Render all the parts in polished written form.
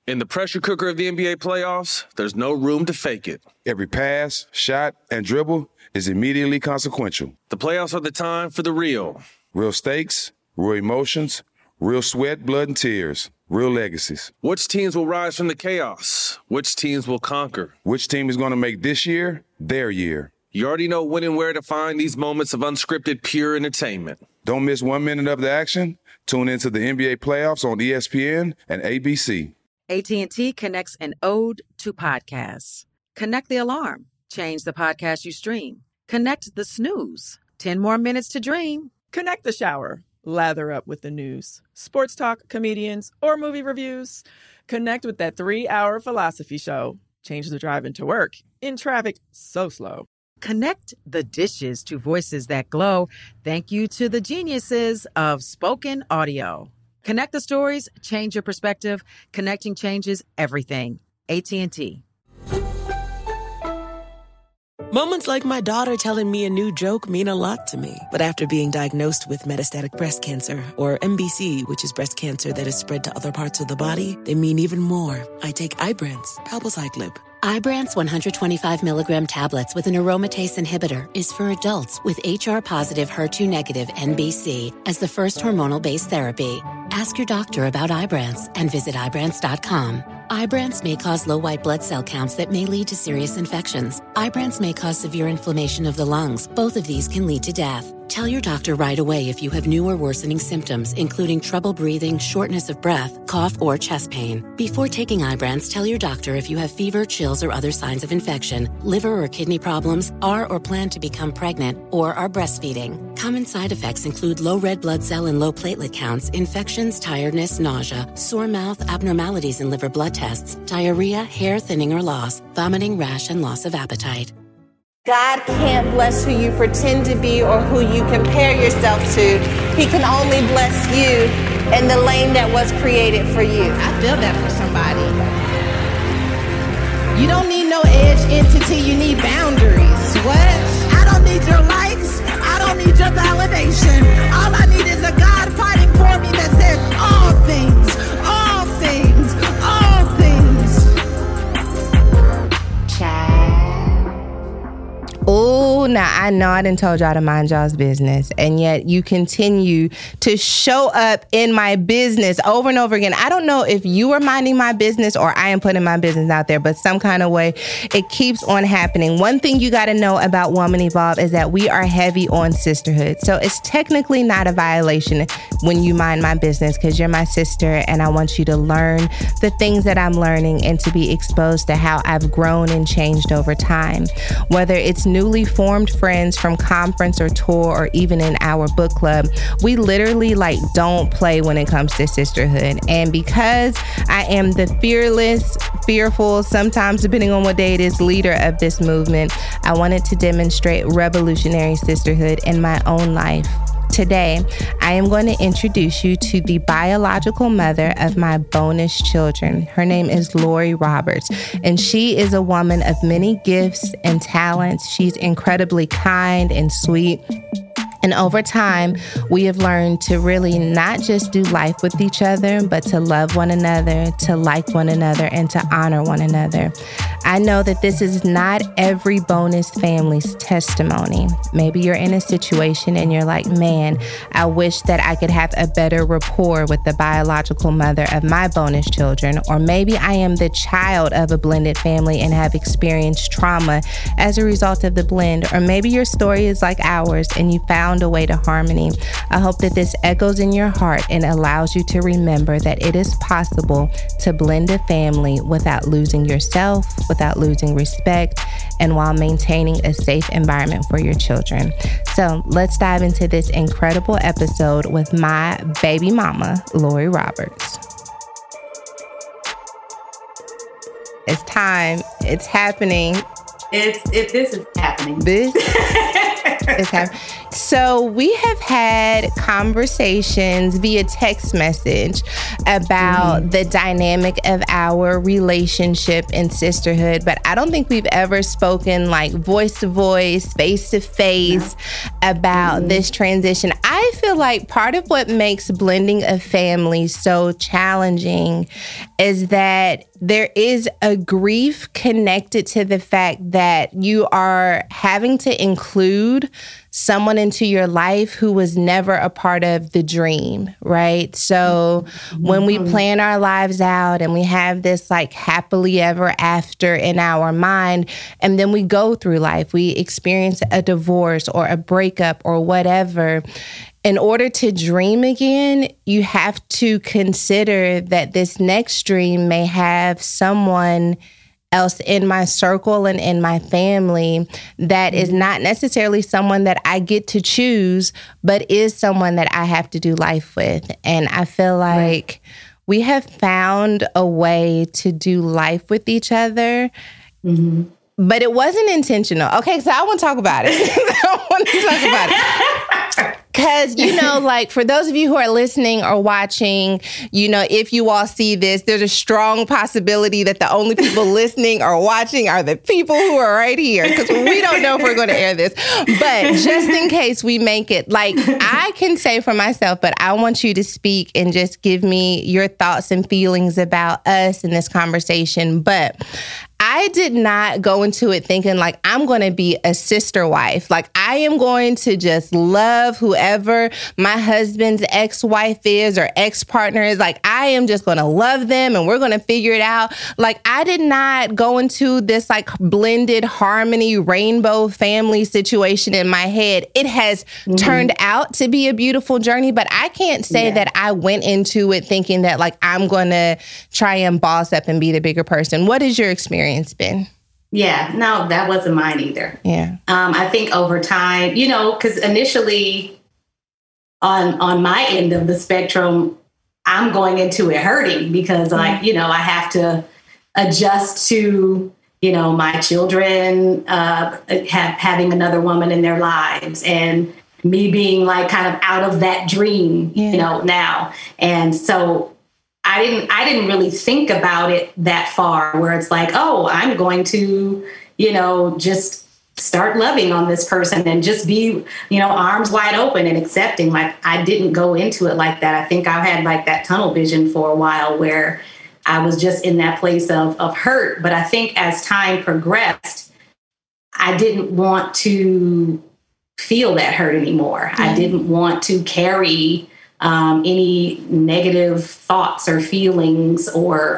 In the pressure cooker of the NBA playoffs, there's no room to fake it. Every pass, shot, and dribble is immediately consequential. The playoffs are the time for the real. Real stakes, real emotions, real sweat, blood, and tears, real legacies. Which teams will rise from the chaos? Which teams will conquer? Which team is going to make this year their year? You already know when and where to find these moments of unscripted, pure entertainment. Don't miss 1 minute of the action. Tune into the NBA playoffs on ESPN and ABC. AT&T connects an ode to podcasts. Connect the alarm. Change the podcast you stream. Connect the snooze. 10 more minutes to dream. Connect the shower. Lather up with the news. Sports talk, comedians, or movie reviews. Connect with that 3-hour philosophy show. Change the drive into work. In traffic so slow. Connect the dishes to voices that glow. Thank you to the geniuses of spoken audio. Connect the stories, change your perspective. Connecting changes everything. AT&T. Moments like my daughter telling me a new joke mean a lot to me. But after being diagnosed with metastatic breast cancer, or MBC, which is breast cancer that is spread to other parts of the body, they mean even more. I take Ibrance, palbociclib. Ibrance 125 milligram tablets with an aromatase inhibitor is for adults with HR-positive, HER2-negative MBC as the first hormonal-based therapy. Ask your doctor about Ibrance and visit Ibrance.com. Ibrance may cause low white blood cell counts that may lead to serious infections. Ibrance may cause severe inflammation of the lungs. Both of these can lead to death. Tell your doctor right away if you have new or worsening symptoms, including trouble breathing, shortness of breath, cough, or chest pain. Before taking Ibrance, tell your doctor if you have fever, chills, or other signs of infection, liver or kidney problems, are or plan to become pregnant, or are breastfeeding. Common side effects include low red blood cell and low platelet counts, infections, tiredness, nausea, sore mouth, abnormalities in liver blood tests, diarrhea, hair thinning or loss, vomiting, rash, and loss of appetite. God can't bless who you pretend to be or who you compare yourself to. He can only bless you in the lane that was created for you. I feel that for somebody. You don't need no edge entity, you need boundaries. What? I don't need your likes. I don't need your validation. All I need is a God fighting for me that says all things, all things, all things. Child. Oh, now I know I done told y'all to mind y'all's business, and yet you continue to show up in my business over and over again. I don't know if you are minding my business or I am putting my business out there, but some kind of way it keeps on happening. One thing you got to know about Woman Evolve is that we are heavy on sisterhood. So it's technically not a violation when you mind my business because you're my sister and I want you to learn the things that I'm learning and to be exposed to how I've grown and changed over time. Whether it's newly formed friends from conference or tour or even in our book club, we literally don't play when it comes to sisterhood. And because I am the fearless, fearful, sometimes depending on what day it is, leader of this movement, I wanted to demonstrate revolutionary sisterhood in my own life. Today, I am going to introduce you to the biological mother of my bonus children. Her name is Lori Roberts, and she is a woman of many gifts and talents. She's incredibly kind and sweet. And over time, we have learned to really not just do life with each other, but to love one another, to like one another, and to honor one another. I know that this is not every bonus family's testimony. Maybe you're in a situation and you're like, man, I wish that I could have a better rapport with the biological mother of my bonus children. Or maybe I am the child of a blended family and have experienced trauma as a result of the blend. Or maybe your story is like ours and you found a way to harmony. I hope that this echoes in your heart and allows you to remember that it is possible to blend a family without losing yourself, without losing respect, and while maintaining a safe environment for your children. So let's dive into this incredible episode with my baby mama, Lori Roberts. It's time. It's happening. This is happening. This is happening. So we have had conversations via text message about the dynamic of our relationship and sisterhood, but I don't think we've ever spoken like voice to voice, face to face about this transition. I feel like part of what makes blending a family so challenging is that there is a grief connected to the fact that you are having to include someone into your life who was never a part of the dream, right? So when we plan our lives out and we have this like happily ever after in our mind, and then we go through life, we experience a divorce or a breakup or whatever. In order to dream again, you have to consider that this next dream may have someone else in my circle and in my family that is not necessarily someone that I get to choose, but is someone that I have to do life with. And I feel like we have found a way to do life with each other. But it wasn't intentional. Okay, so I want to talk about it. Because, you know, like for those of you who are listening or watching, you know, if you all see this, there's a strong possibility that the only people listening or watching are the people who are right here. Because we don't know if we're going to air this. But just in case we make it, like I can say for myself, but I want you to speak and just give me your thoughts and feelings about us in this conversation. But I did not go into it thinking like I'm going to be a sister wife. Like I am going to just love whoever my husband's ex-wife is or ex-partner is. Like I am just going to love them and we're going to figure it out. Like I did not go into this like blended harmony rainbow family situation in my head. It has turned out to be a beautiful journey, but I can't say that I went into it thinking that like I'm going to try and boss up and be the bigger person. What is your experience been? Yeah, no, that wasn't mine either. Yeah. I think over time, you know, because initially on my end of the spectrum, I'm going into it hurting because like, you know, I have to adjust to, you know, my children having another woman in their lives and me being like kind of out of that dream, you know, now. And so I didn't really think about it that far where it's like, oh, I'm going to, you know, just start loving on this person and just be, you know, arms wide open and accepting. Like I didn't go into it like that. I think I had like that tunnel vision for a while where I was just in that place of hurt. But I think as time progressed, I didn't want to feel that hurt anymore. I didn't want to carry any negative thoughts or feelings or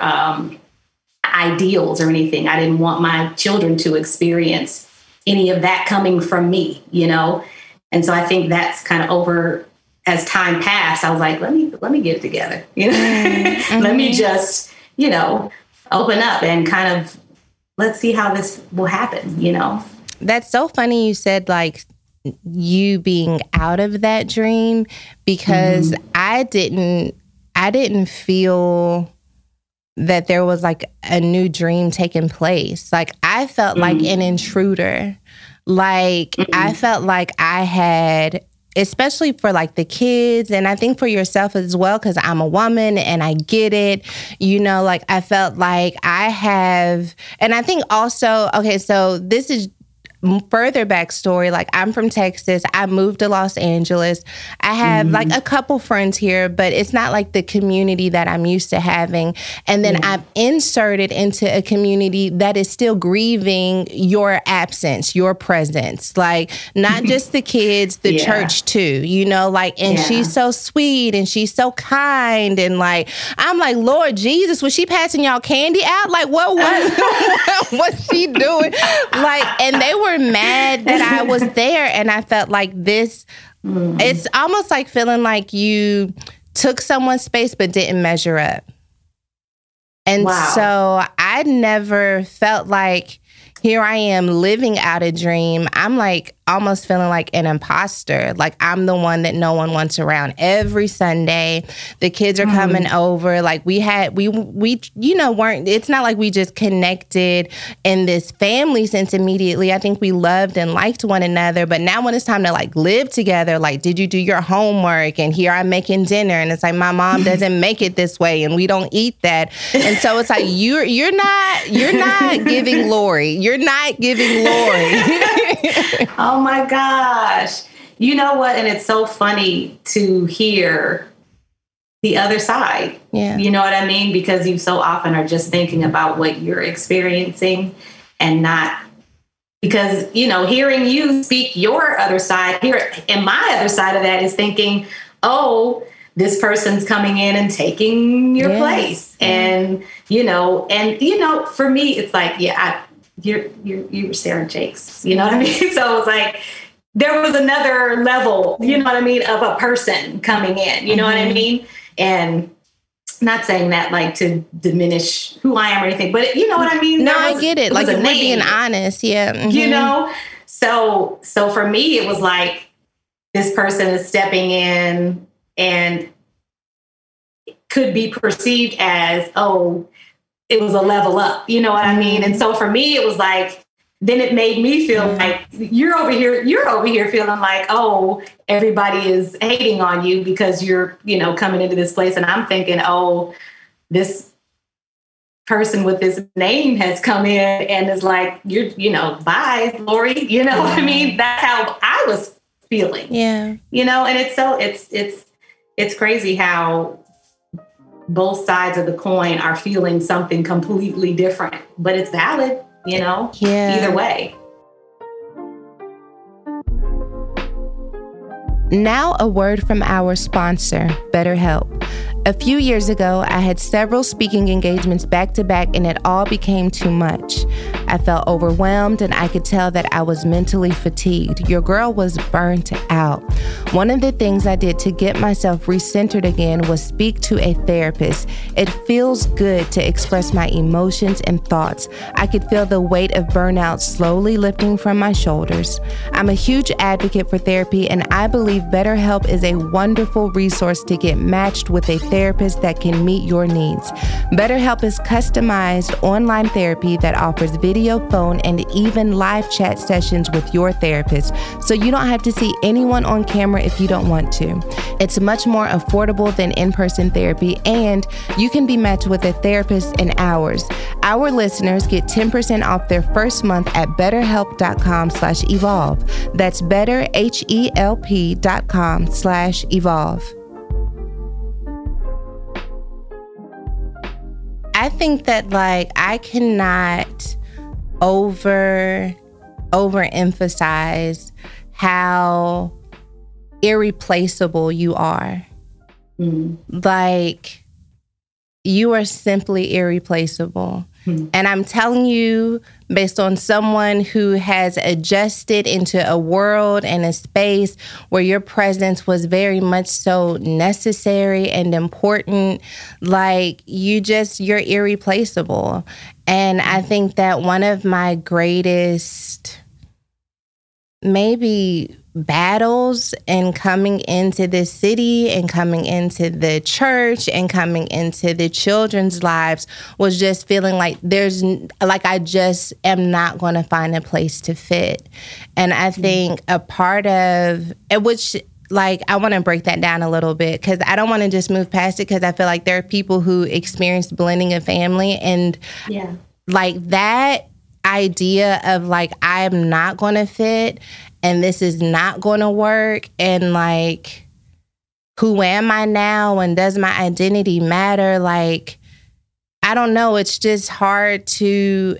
ideals or anything. I didn't want my children to experience any of that coming from me, you know? And so I think that's kind of over as time passed. I was like, let me get it together, you know? Let me just, you know, open up and kind of let's see how this will happen, you know? That's so funny you said like you being out of that dream because I didn't feel that there was like a new dream taking place. Like I felt like an intruder. Like I felt like I had, especially for like the kids and I think for yourself as well, because I'm a woman and I get it, you know, like I felt like I have, and I think also, okay, so this is further backstory. Like I'm from Texas. I moved to Los Angeles. I have like a couple friends here, but it's not like the community that I'm used to having. And then I'm inserted into a community that is still grieving your absence, your presence. Like not just the kids, the church too, you know, like, and she's so sweet and she's so kind. And like, I'm like, Lord Jesus, was she passing y'all candy out? Like what was she doing? Like, and they were mad that I was there and I felt like this, it's almost like feeling like you took someone's space but didn't measure up. And so I never felt like here I am living out a dream. I'm like, almost feeling like an imposter. Like I'm the one that no one wants around. Every Sunday, the kids are coming over. Like we weren't, it's not like we just connected in this family sense immediately. I think we loved and liked one another. But now when it's time to like live together, like, did you do your homework? And here I'm making dinner. And it's like, my mom doesn't make it this way and we don't eat that. And so it's like, you're not giving Lori. You're not giving Lori. Oh my gosh. You know what? And it's so funny to hear the other side. Yeah. You know what I mean? Because you so often are just thinking about what you're experiencing and not because, hearing you speak your other side here and my other side of that is thinking, oh, this person's coming in and taking your place. And, for me, it's like, you're Sarah Jakes, you know what I mean? So it was like, there was another level, you know what I mean, of a person coming in, you know what I mean? And not saying that like to diminish who I am or anything, but you know what I mean? No, I get it. Like if we're being honest, yeah. So for me, it was like, this person is stepping in and could be perceived as, oh, it was a level up, you know what I mean? And so for me, it was like, then it made me feel like you're over here feeling like, oh, everybody is hating on you because you're, coming into this place. And I'm thinking, oh, this person with this name has come in and is like, bye, Lori, you know what I mean? That's how I was feeling. Yeah. And it's crazy how both sides of the coin are feeling something completely different, but it's valid, either way. Now a word from our sponsor, BetterHelp. A few years ago, I had several speaking engagements back to back and it all became too much. I felt overwhelmed and I could tell that I was mentally fatigued. Your girl was burnt out. One of the things I did to get myself recentered again was speak to a therapist. It feels good to express my emotions and thoughts. I could feel the weight of burnout slowly lifting from my shoulders. I'm a huge advocate for therapy and I believe BetterHelp is a wonderful resource to get matched with a therapist that can meet your needs. BetterHelp is customized online therapy that offers video, phone, and even live chat sessions with your therapist, so you don't have to see anyone on camera if you don't want to. It's much more affordable than in-person therapy, and you can be matched with a therapist in hours. Our listeners get 10% off their first month at betterhelp.com/evolve. That's betterhelp.com/evolve. I think that I cannot overemphasize how irreplaceable you are. Like, you are simply irreplaceable. And I'm telling you, based on someone who has adjusted into a world and a space where your presence was very much so necessary and important, you're irreplaceable. And I think that one of my greatest maybe battles in coming into this city and coming into the church and coming into the children's lives was just feeling like I just am not going to find a place to fit. And I think a part of it, which I want to break that down a little bit because I don't want to just move past it because I feel like there are people who experience blending of family and that idea of I'm not going to fit and this is not going to work and who am I now and does my identity matter? I don't know. It's just hard to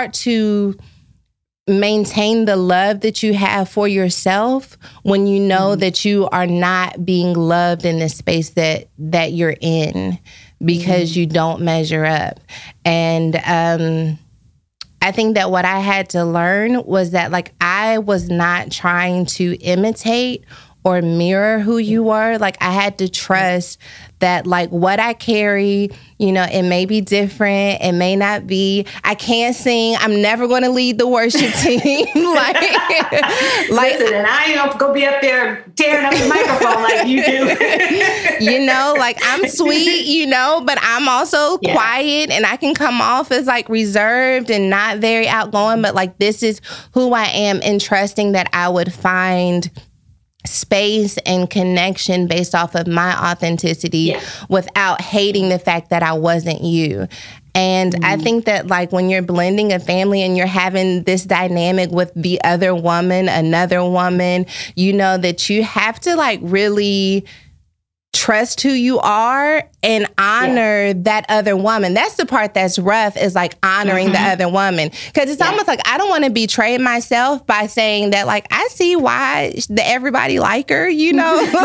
maintain the love that you have for yourself when you know that you are not being loved in the space that you're in because you don't measure up. And, I think that what I had to learn was that I was not trying to imitate or mirror who you were. Like, I had to trust that, like, what I carry, you know, it may be different. It may not be. I can't sing. I'm never going to lead the worship team. Listen, and I ain't going to be up there tearing up the microphone like you do. You know, like, I'm sweet, you know, but I'm also quiet, and I can come off as, like, reserved and not very outgoing. But, like, this is who I am, and trusting that I would find space and connection based off of my authenticity without hating the fact that I wasn't you. And I think that, like, when you're blending a family and you're having this dynamic with the other woman, another woman, you know that you have to, like, really trust who you are and honor that other woman. That's the part that's rough, is like honoring the other woman. Because it's almost like I don't want to betray myself by saying that, like, I see why everybody like her, you know? You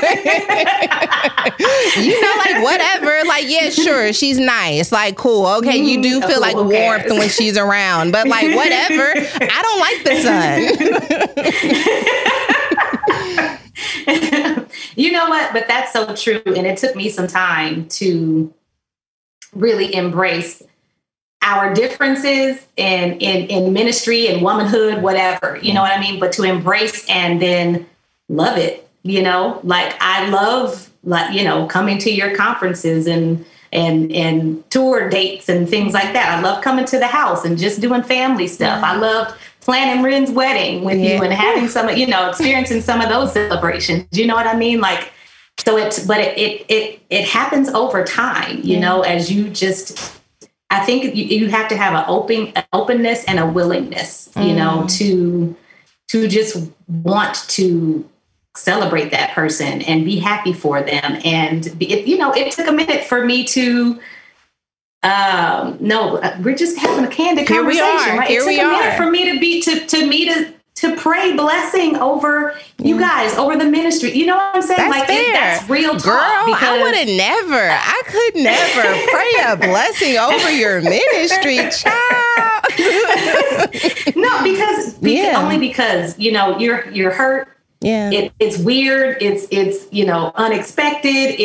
know, like, whatever. Like, yeah, sure, she's nice. Like, cool. Okay, you do feel like warmth when she's around. But, like, whatever. I don't like the sun. You know what? But that's so true. And it took me some time to really embrace our differences in ministry and womanhood, whatever, you know what I mean? But to embrace and then love it, you know, like, I love, like, you know, coming to your conferences and tour dates and things like that. I love coming to the house and just doing family stuff. I loved planning Ren's wedding with you and having some, you know, experiencing some of those celebrations. You know what I mean? Like, so it happens over time, you know, as you just, I think you have to have an openness and a willingness, you know, to just want to celebrate that person and be happy for them. And it took a minute for me to, we're just having a candid conversation, right? It took a minute for me to pray blessing over you guys, over the ministry. You know what I'm saying? That's fair. That's real talk. Girl, I could never pray a blessing over your ministry, child. No, because only because, you know, you're hurt. Yeah. It's weird. It's, you know, unexpected.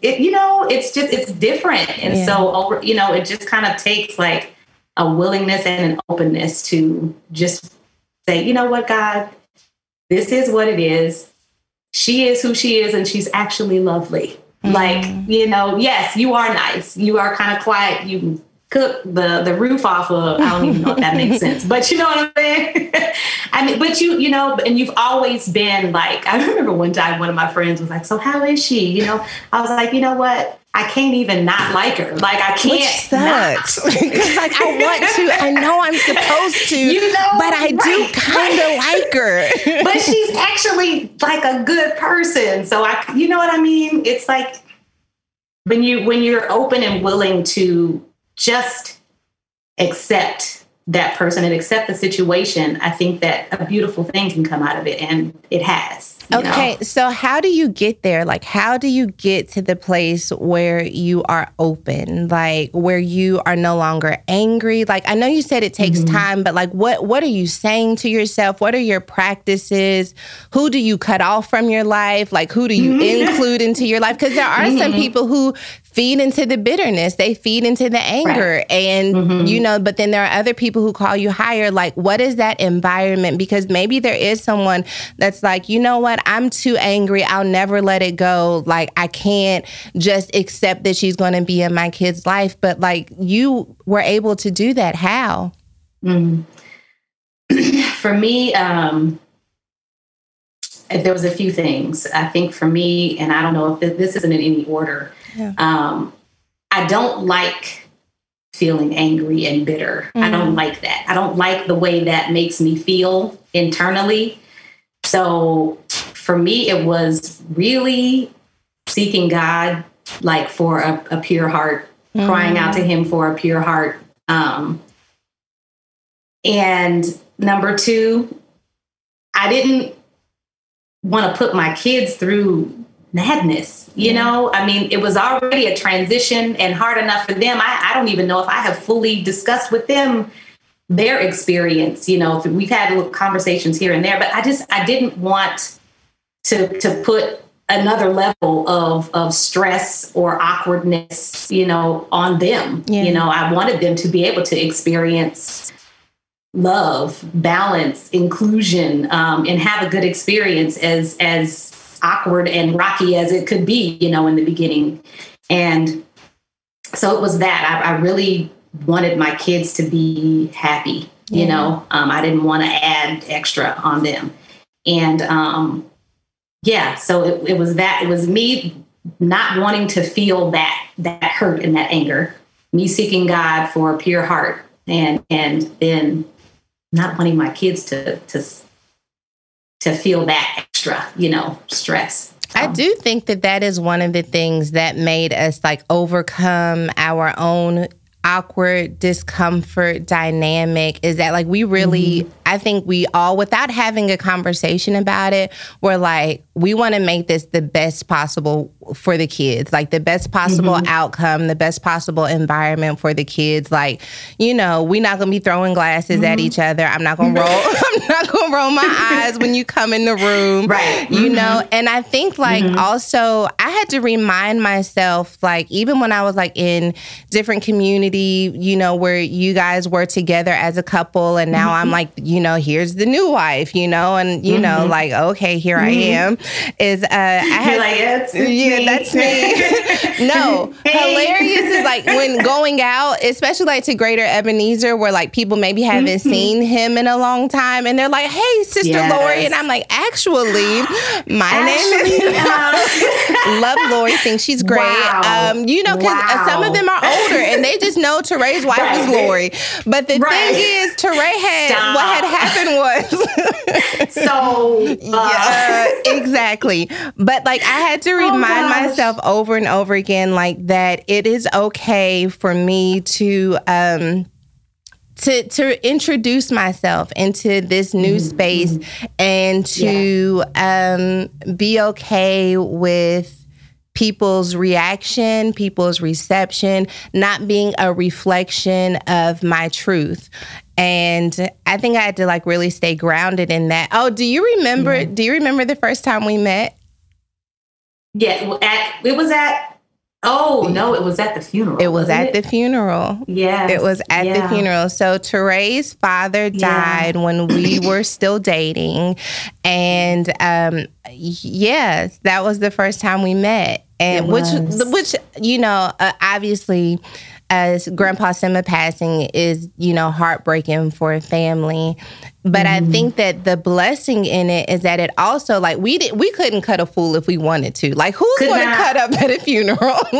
It's different. And so, you know, it just kind of takes, like, a willingness and an openness to just say, you know what, God, this is what it is. She is who she is, and she's actually lovely. Like, you know, yes, you are nice. You are kind of quiet. You cook the roof off of, I don't even know if that makes sense, but you know what I'm saying? I mean, but you know, and you've always been like, I remember one time one of my friends was like, so how is she? You know, I was like, you know what? I can't even not like her. Like, I can't. Which sucks. Because, like, I want to. I know I'm supposed to. You know, but I do kind of like her. But she's actually, like, a good person. So you know what I mean? It's like when you're open and willing to just accept that person and accept the situation, I think that a beautiful thing can come out of it, and it has. Okay, so how do you get there? Like, how do you get to the place where you are open, like, where you are no longer angry? Like, I know you said it takes time, but, like, what are you saying to yourself? What are your practices? Who do you cut off from your life? Like, who do you include into your life? Because there are some people who feed into the bitterness. They feed into the anger. Right. And, you know, but then there are other people who call you higher. Like, what is that environment? Because maybe there is someone that's like, you know what? I'm too angry. I'll never let it go. Like, I can't just accept that she's going to be in my kid's life. But, like, you were able to do that. How? For me, there was a few things. I think for me, and I don't know if this isn't in any order, I don't like feeling angry and bitter. I don't like that. I don't like the way that makes me feel internally. So for me, it was really seeking God, like, for a pure heart, crying out to him for a pure heart. And number two, I didn't want to put my kids through madness. You know, I mean, it was already a transition and hard enough for them. I don't even know if I have fully discussed with them their experience. You know, we've had little conversations here and there, but I didn't want to put another level of stress or awkwardness, on them. Yeah. I wanted them to be able to experience love, balance, inclusion, and have a good experience, as awkward and rocky as it could be, in the beginning. And so it was that I really wanted my kids to be happy. I didn't want to add extra on them. And so it was that. It was me not wanting to feel that hurt and that anger, me seeking God for a pure heart, and then not wanting my kids to feel that extra, stress. I do think that is one of the things that made us overcome our own awkward discomfort dynamic, is that we really, I think we all, without having a conversation about it, we're we want to make this the best possible for the kids, the best possible outcome, the best possible environment for the kids. We're not going to be throwing glasses at each other. I'm not going to roll. I'm not going to roll my eyes when you come in the room. Right. And I think also I had to remind myself, even when I was in different communities, where you guys were together as a couple, and now I'm here's the new wife, and okay, here I am. Is I had that's me. No, hilarious is when going out, especially to Greater Ebenezer, where people maybe haven't seen him in a long time, and they're like, "Hey, Sister Lori," and I'm actually, my name is Love Lori. Thinks she's great. Wow. Because some of them are older and they just know Teray's wife is Lori. But the thing is, Teray what had happened was exactly. But I had to remind myself over and over again, that it is okay for me to introduce myself into this new space and to be okay with people's reaction, people's reception, not being a reflection of my truth. And I think I had to really stay grounded in that. Oh, do you remember the first time we met? Yeah, it was at the funeral. It was at the funeral. Yeah. It was at the funeral. So Teray's father died when we were still dating. And that was the first time we met. And which obviously, as Grandpa Sima passing is, heartbreaking for a family. But I think that the blessing in it is that it also, we couldn't cut a fool if we wanted to. Who's going to cut up at a funeral?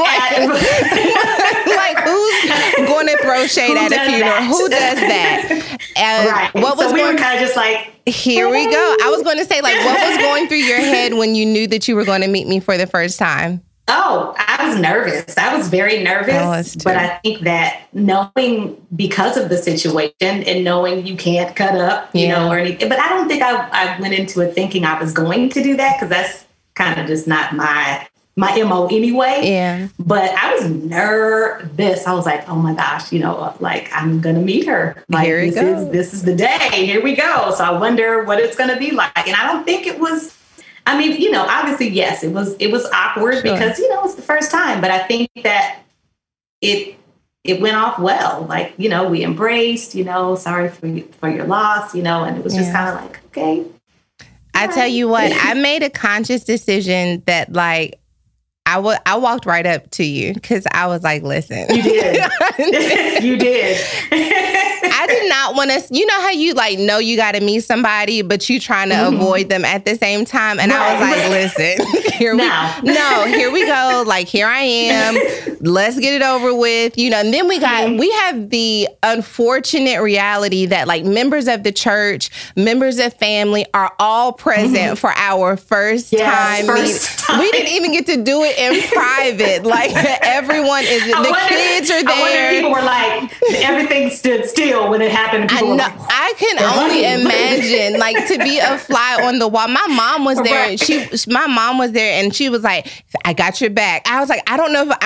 Who's going to throw shade at a funeral? That? Who does that? Right. We were kind of just here we go. I was going to say, what was going through your head when you knew that you were going to meet me for the first time? Oh, I was nervous. I was very nervous. But I think that knowing, because of the situation and knowing you can't cut up, or anything. But I don't think I went into it thinking I was going to do that, because that's kind of just not my MO anyway. Yeah. But I was nervous. I was like, oh my gosh, I'm going to meet her. This is the day. Here we go. So I wonder what it's going to be like. And I don't think it was, obviously, yes, it was awkward because, it's the first time. But I think that it went off well. We embraced, sorry for your loss, and it was just kind of okay. I tell you what, I made a conscious decision that I walked right up to you because I was like, listen. You did. You did. I did not want to, you know how you know you got to meet somebody, but you trying to avoid them at the same time. And I was like, listen, here we go. Here I am. Let's get it over with. And then we have the unfortunate reality that members of the church, members of family are all present for our first time meeting. We didn't even get to do it in private. Everyone is, kids are there. I wonder if people were everything stood still when it happened. I can only imagine, to be a fly on the wall. My mom was there. My mom was there, and she was like, "I got your back." I was like, "I don't know if I'm going to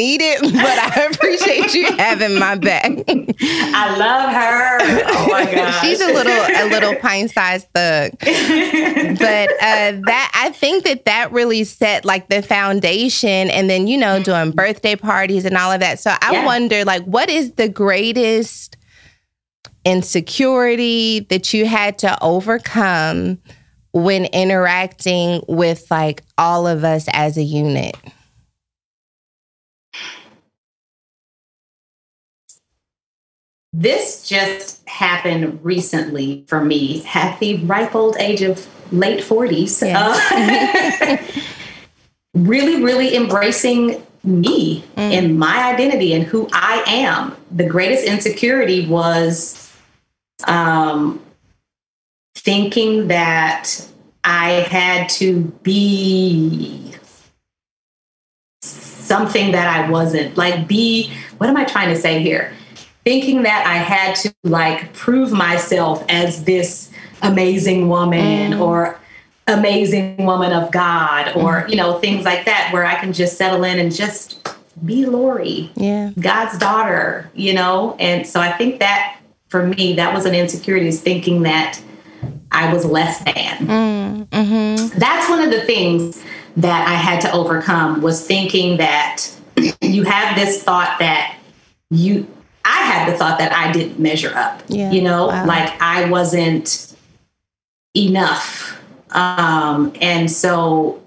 need it, but I appreciate you having my back. I love her. Oh my gosh. She's a little pint-sized thug. But that I think that really set like the foundation, and then, you know, doing birthday parties and all of that. So I wonder, like, what is the greatest insecurity that you had to overcome when interacting with like all of us as a unit? This just happened recently for me at the ripe old age of late 40s. Yes. Really, really embracing me and my identity and who I am. The greatest insecurity was thinking that I had to be something that I wasn't. Like, what am I trying to say here? Thinking that I had to like prove myself as this amazing woman or amazing woman of God or, you know, things like that, where I can just settle in and just be Lori, God's daughter, you know? And so I think that for me, that was an insecurity, is thinking that I was less than. That's one of the things that I had to overcome, was thinking that you have this thought that I had the thought that I didn't measure up, you know, like I wasn't enough. And so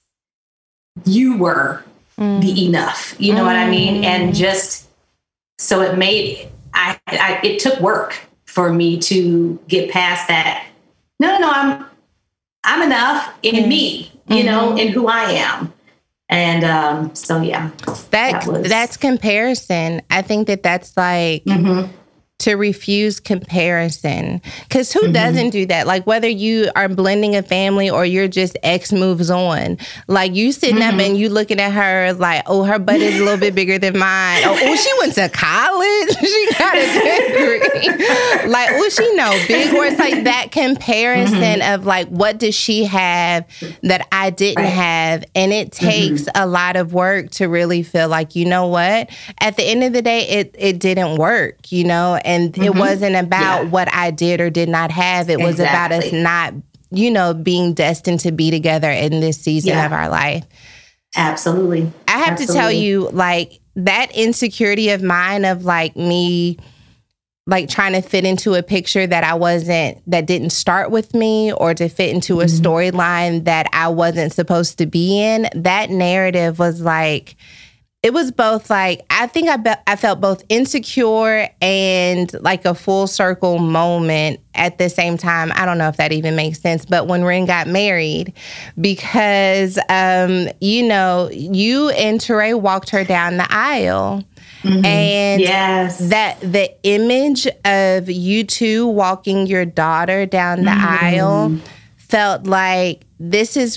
you were the enough, you know what I mean? And just, so it made, it took work for me to get past that. No, I'm enough in me, you know, in who I am. And so, yeah, that's comparison. I think that's like to refuse comparison, because who doesn't do that? Like, whether you are blending a family or you're just X moves on, like you sitting up and you looking at her like, oh, her butt is a little bit bigger than mine. Oh, she went to college. She got a degree. Like, oh, she know big words. Like that comparison of like, what does she have that I didn't have? And it takes a lot of work to really feel like, you know what? At the end of the day, it didn't work, you know? And it wasn't about what I did or did not have. It was about us not, you know, being destined to be together in this season of our life. Absolutely. I have to tell you, like, that insecurity of mine of like me, like trying to fit into a picture that didn't start with me, or to fit into a storyline that I wasn't supposed to be in. That narrative was like, it was both like, I think I felt both insecure and like a full circle moment at the same time. I don't know if that even makes sense, but when Ren got married, because, you know, you and Teray walked her down the aisle. And that the image of you two walking your daughter down the aisle felt like this is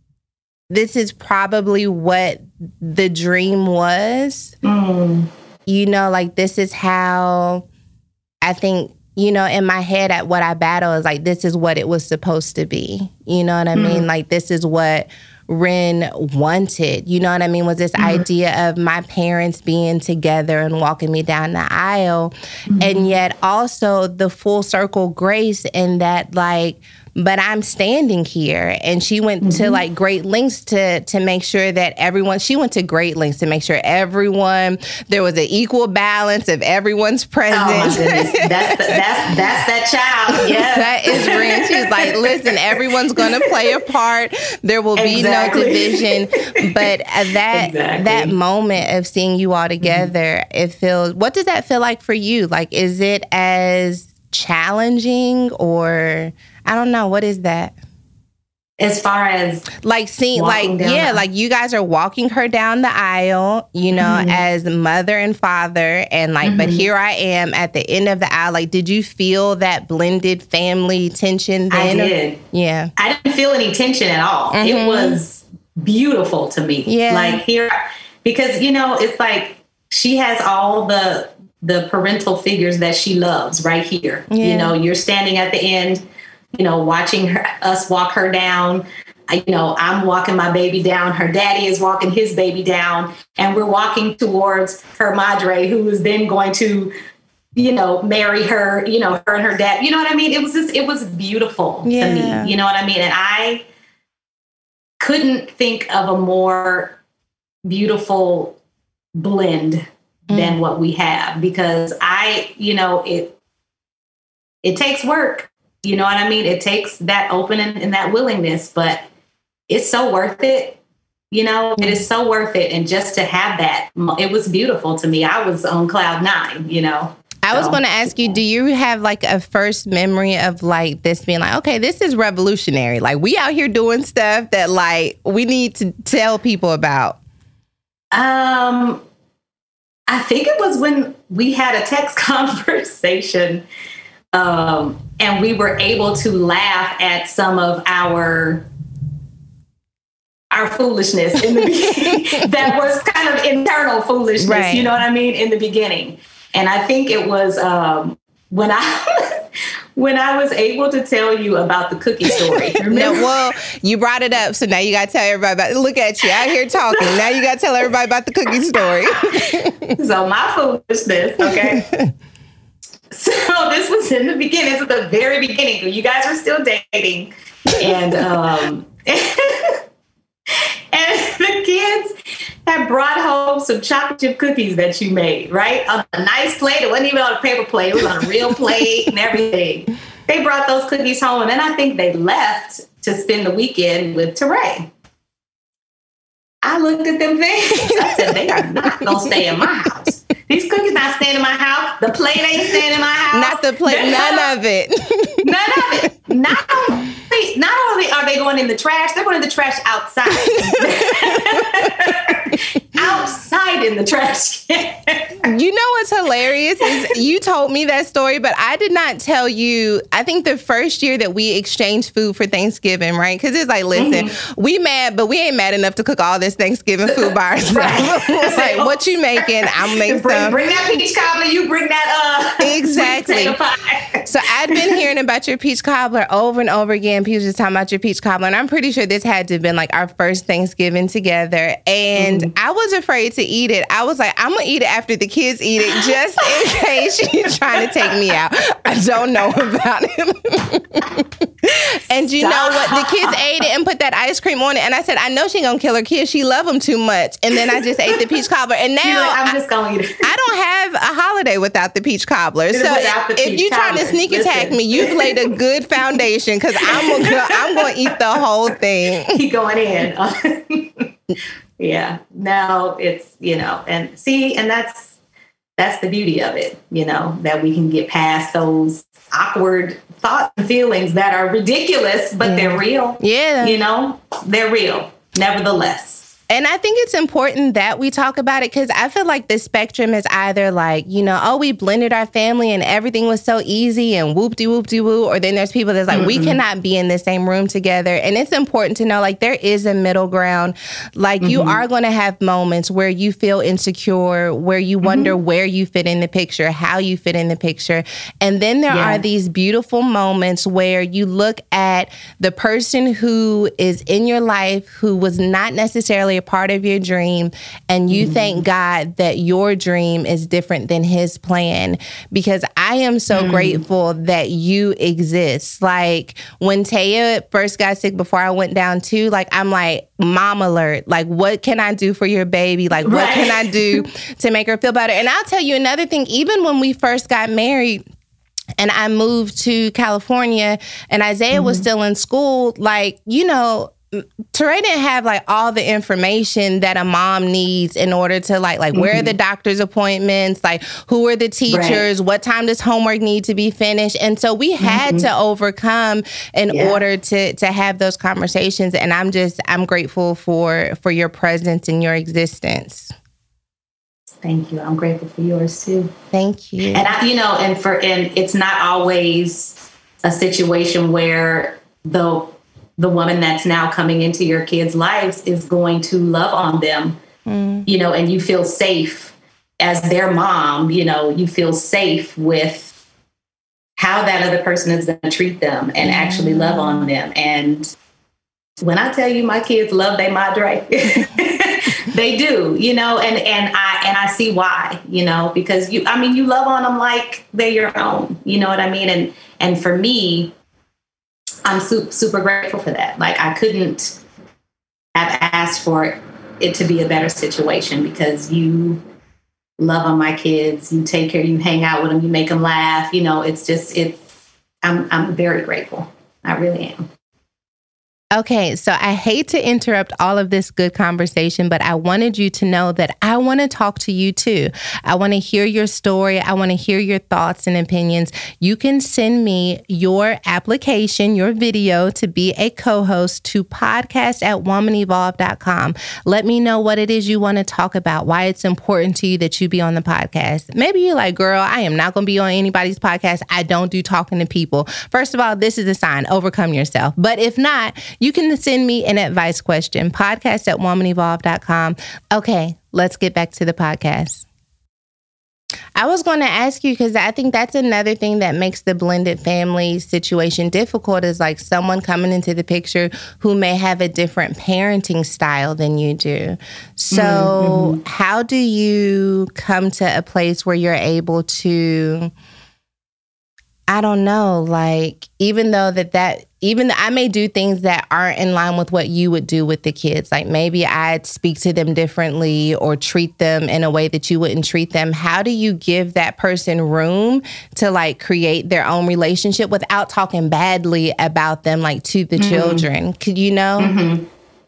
probably what the dream was. You know, like, this is how I think, you know, in my head, at what I battle is like, this is what it was supposed to be. You know what I mean? Like, this is what Ren wanted. You know what I mean? Was this idea of my parents being together and walking me down the aisle. And yet also the full circle grace in that, like, but I'm standing here. And she went to like great lengths to make sure that she went to great lengths to make sure there was an equal balance of everyone's presence. Oh my goodness. That's that child. Yeah. That is Ren. She's like, listen, everyone's going to play a part. There will be no division. But that moment of seeing you all together, what does that feel like for you? Like, is it as challenging, or I don't know, what is that? As far as like seeing, like, like you guys are walking her down the aisle, you know, as mother and father, and like, but here I am at the end of the aisle. Like, did you feel that blended family tension then? I did. Yeah. I didn't feel any tension at all. It was beautiful to me. Yeah. Like, here, because, you know, it's like she has all the parental figures that she loves right here. You know, you're standing at the end, you know, watching us walk her down. I'm walking my baby down. Her daddy is walking his baby down. And we're walking towards her madre, who is then going to, marry her, her and her dad. You know what I mean? It was beautiful to me. You know what I mean? And I couldn't think of a more beautiful blend than what we have, because it takes work. You know what I mean? It takes that opening and that willingness, but it's so worth it. It is so worth it. And just to have that, it was beautiful to me. I was on cloud 9, I was going to ask you, do you have like a first memory of like this being like, okay, this is revolutionary. Like we out here doing stuff that like we need to tell people about? I think it was when we had a text conversation, and we were able to laugh at some of our foolishness in the beginning. That was kind of internal foolishness, right. You know what I mean, in the beginning. And I think it was when I was able to tell you about the cookie story. No, well, you brought it up, so now you got to tell everybody about it. Look at you out here talking. Now you got to tell everybody about the cookie story. So my foolishness, okay? So this was in the beginning. This was the very beginning. You guys were still dating. And and the kids had brought home some chocolate chip cookies that you made, right? On a nice plate. It wasn't even on a paper plate. It was on a real plate and everything. They brought those cookies home, and then I think they left to spend the weekend with Teray. I looked at them things. I said, they are not going to stay in my house. These cookies not staying in my house. The plate ain't staying in my house. Not the plate. None of it. None of it. Not only are they going in the trash, they're going in the trash outside. Outside in the trash can. You know what's hilarious is you told me that story, but I did not tell you. I think the first year that we exchanged food for Thanksgiving, right? Because it's like, listen, we mad, but we ain't mad enough to cook all this Thanksgiving food by ourselves. Right. Like, what you making? I'm making some. Bring that peach cobbler. You bring that exactly. So I'd been hearing about your peach cobbler over and over again. People just talking about your peach cobbler, and I'm pretty sure this had to have been like our first Thanksgiving together. And I was afraid to eat it. I was like, I'm gonna eat it after the kids eat it, just in case she's trying to take me out. I don't know about it. And you know what? The kids ate it and put that ice cream on it. And I said, I know she gonna kill her kids. She love them too much. And then I just ate the peach cobbler. And now like, I'm just gonna eat it. I don't have a holiday without the peach cobbler. So if you're trying to sneak attack me, you've laid a good foundation, because I'm gonna eat the whole thing. Keep going in. Yeah. No, it's, and see, and that's the beauty of it, that we can get past those awkward thoughts and feelings that are ridiculous, but they're real. Yeah. They're real, nevertheless. And I think it's important that we talk about it, because I feel like the spectrum is either like, we blended our family and everything was so easy and whoop-de-whoop-de-woo. Or then there's people that's like, we cannot be in the same room together. And it's important to know, like, there is a middle ground. Like, you are going to have moments where you feel insecure, where you wonder where you fit in the picture, how you fit in the picture. And then there are these beautiful moments where you look at the person who is in your life who was not necessarily a part of your dream, and you thank God that your dream is different than his plan, because I am so grateful that you exist. Like, when Taya first got sick before I went down too, like, I'm like, mom alert, like, what can I do for your baby? Like, what can I do to make her feel better? And I'll tell you another thing, even when we first got married and I moved to California and Isaiah was still in school, like, Teray didn't have like all the information that a mom needs in order to like where are the doctor's appointments, like who are the teachers, what time does homework need to be finished. And so we had to overcome in order to have those conversations. And I'm grateful for your presence and your existence. Thank you. I'm grateful for yours too. Thank you. And and it's not always a situation where the woman that's now coming into your kids' lives is going to love on them, and you feel safe as their mom, you feel safe with how that other person is going to treat them and actually love on them. And when I tell you my kids love their madre, they do, you know, and I see why, you know, because you love on them like they're your own, you know what I mean? And for me, I'm super grateful for that. Like, I couldn't have asked for it to be a better situation, because you love on my kids, you take care, you hang out with them, you make them laugh, you know, I'm very grateful. I really am. Okay, so I hate to interrupt all of this good conversation, but I wanted you to know that I want to talk to you too. I want to hear your story. I want to hear your thoughts and opinions. You can send me your application, your video to be a co-host to podcast@womanevolve.com. Let me know what it is you want to talk about, why it's important to you that you be on the podcast. Maybe you're like, girl, I am not going to be on anybody's podcast. I don't do talking to people. First of all, this is a sign. Overcome yourself. But if not, you can send me an advice question, podcast@womanevolve.com. Okay, let's get back to the podcast. I was going to ask you, because I think that's another thing that makes the blended family situation difficult, is like someone coming into the picture who may have a different parenting style than you do. So how do you come to a place where you're able to, I don't know, like, even though even I may do things that aren't in line with what you would do with the kids. Like, maybe I'd speak to them differently or treat them in a way that you wouldn't treat them. How do you give that person room to like create their own relationship without talking badly about them, like to the children? Could you know?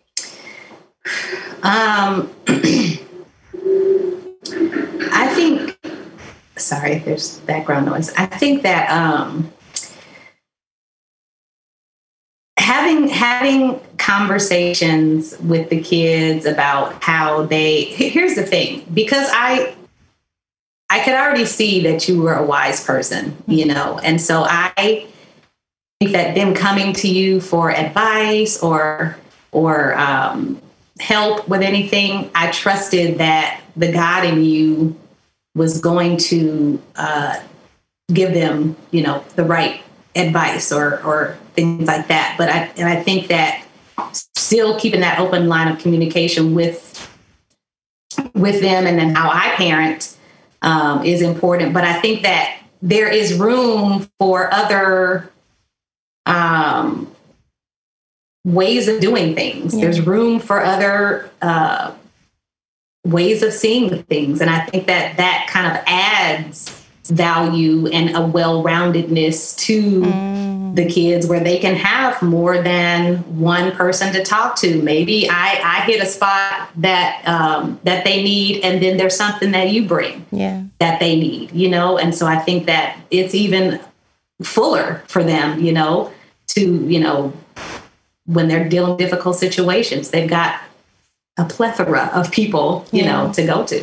I think, sorry, there's background noise. I think that having conversations with the kids about how here's the thing, because I could already see that you were a wise person, you know, and so I think that them coming to you for advice or help with anything, I trusted that the God in you was going to give them, you know, the right advice or things like that. But I think that still keeping that open line of communication with them, and then how I parent is important. But I think that there is room for other ways of doing things. There's room for other ways of seeing things. And I think that kind of adds value and a well-roundedness to the kids, where they can have more than one person to talk to. Maybe I hit a spot that they need, and then there's something that you bring that they need, you know? And so I think that it's even fuller for them, you know, to, you know, when they're dealing with difficult situations, they've got a plethora of people, you know, to go to.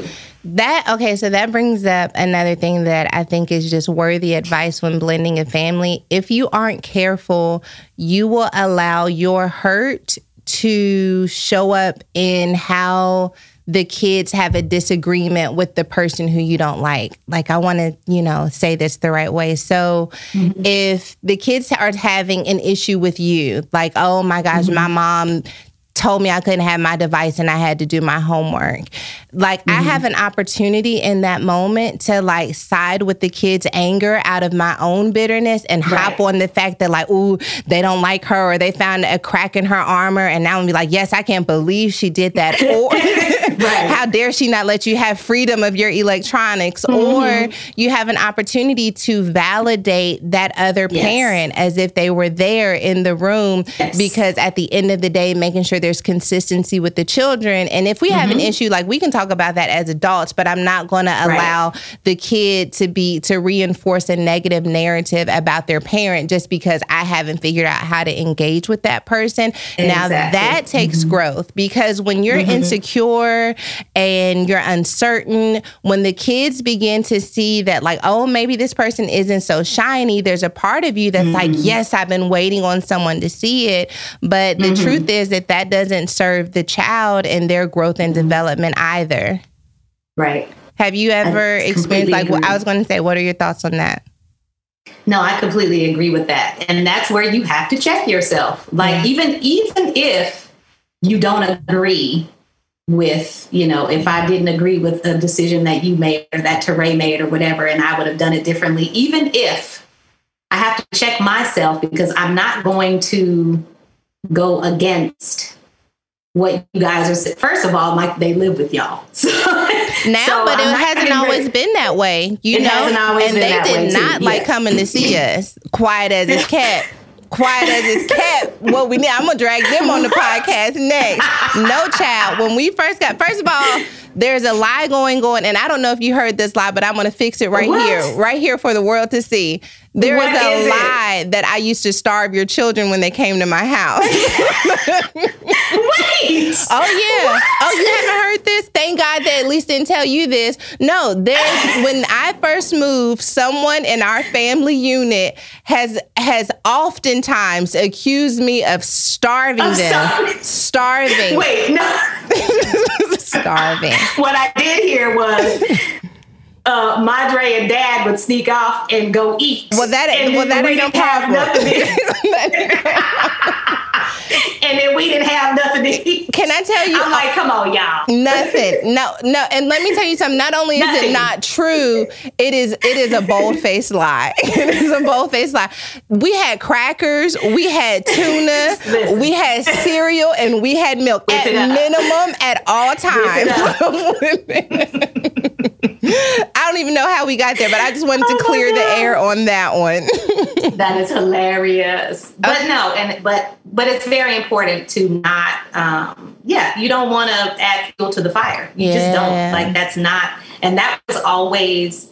So that brings up another thing that I think is just worthy advice when blending a family. If you aren't careful, you will allow your hurt to show up in how the kids have a disagreement with the person who you don't like. Like, I want to, you know, say this the right way. So if the kids are having an issue with you, like, oh my gosh, my mom told me I couldn't have my device and I had to do my homework. Like, I have an opportunity in that moment to like side with the kids' anger out of my own bitterness and hop on the fact that like, ooh, they don't like her, or they found a crack in her armor. And now I'm be like, yes, I can't believe she did that. Or how dare she not let you have freedom of your electronics? Or you have an opportunity to validate that other parent as if they were there in the room, because at the end of the day, making sure there's consistency with the children. And if we have an issue, like, we can talk about that as adults, but I'm not going to allow the kid to reinforce a negative narrative about their parent just because I haven't figured out how to engage with that person. Now that takes growth, because when you're insecure and you're uncertain, when the kids begin to see that like, oh, maybe this person isn't so shiny, there's a part of you that's like, yes, I've been waiting on someone to see it. But the truth is that doesn't serve the child and their growth and development either. Right. Have you ever experienced, like, I was going to say, what are your thoughts on that? No, I completely agree with that. And that's where you have to check yourself. Like, even if you don't agree with, if I didn't agree with a decision that you made or that Teray made or whatever, and I would have done it differently, even if I have to check myself, because I'm not going to go against what you guys are saying. First of all, like, they live with y'all. But it hasn't always been that way, you know? Hasn't always and been they that did way not too. like coming to see us. Quiet as it's kept. Quiet as it's kept. What we need, I'm gonna drag them on the podcast next. No, child. When we first of all, there's a lie going, and I don't know if you heard this lie, but I'm gonna fix it right here for the world to see. There is a lie that I used to starve your children when they came to my house. Wait. Oh yeah. What? Oh, you haven't heard this? Thank God they at least didn't tell you this. No, when I first moved, someone in our family unit has oftentimes accused me of starving them. Starving. Wait, no. Starving. What I did hear was Madre and Dad would sneak off and go eat. That ain't no problem. And then we didn't have nothing to eat. Can I tell you? I'm like, come on, y'all. Nothing. No. And let me tell you something. Not only is it not true, it is a bold-faced lie. It is a bold-faced lie. We had crackers, we had tuna, we had cereal, and we had milk at minimum at all times. I don't even know how we got there, but I just wanted to clear the air on that one. That is hilarious. But but it's very important to not, you don't want to add fuel to the fire. You just don't. Like, that's not, and that was always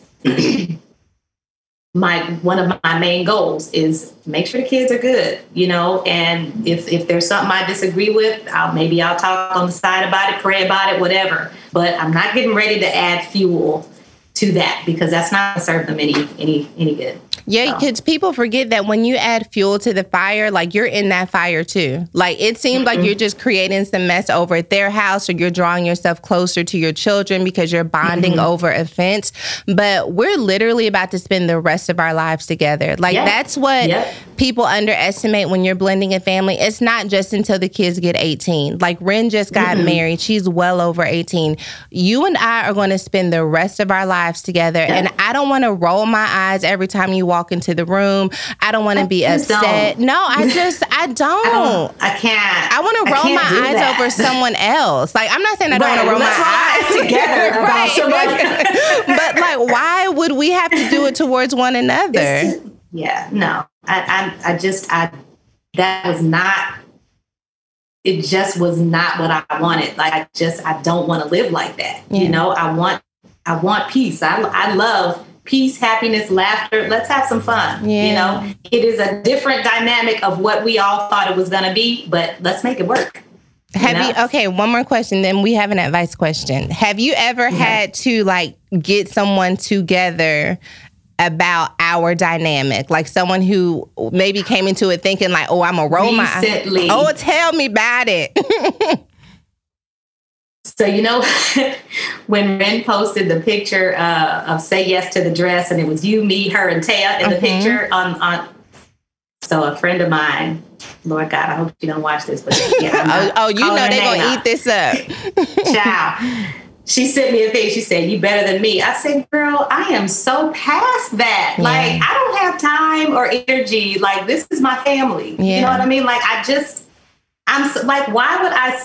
one of my main goals is make sure the kids are good, and if there's something I disagree with, I'll talk on the side about it, pray about it, whatever. But I'm not getting ready to add fuel to that, because that's not going to serve them any good. Yeah, because people forget that when you add fuel to the fire, like, you're in that fire too. Like, it seems like you're just creating some mess over at their house, or you're drawing yourself closer to your children because you're bonding over offense. But we're literally about to spend the rest of our lives together. Like, that's what people underestimate when you're blending a family. It's not just until the kids get 18. Like, Ren just got married. She's well over 18. You and I are going to spend the rest of our lives together. And I don't want to roll my eyes every time you walk into the room. I don't want to be upset. No, I don't. I can't. I want to roll my eyes over someone else. Like, I'm not saying I don't want to roll my eyes together about somebody. But like, why would we have to do it towards one another? It just was not what I wanted. Like, I don't want to live like that. I want peace. I love peace, happiness, laughter. Let's have some fun. It is a different dynamic of what we all thought it was going to be, but let's make it work. Okay, one more question, then we have an advice question. Have you ever had to, like, get someone together about our dynamic? Like, someone who maybe came into it thinking like, oh, I'm a roll my eyes. Oh, tell me about it. So, when Ren posted the picture of Say Yes to the Dress, and it was you, me, her, and Taya in the picture so a friend of mine, Lord God, I hope you don't watch this, but they're going to eat this up. Child. She sent me a thing. She said, "You better than me." I said, "Girl, I am so past that. Yeah. Like, I don't have time or energy. Like, this is my family. Yeah. You know what I mean? Like, I'm so, like, why would I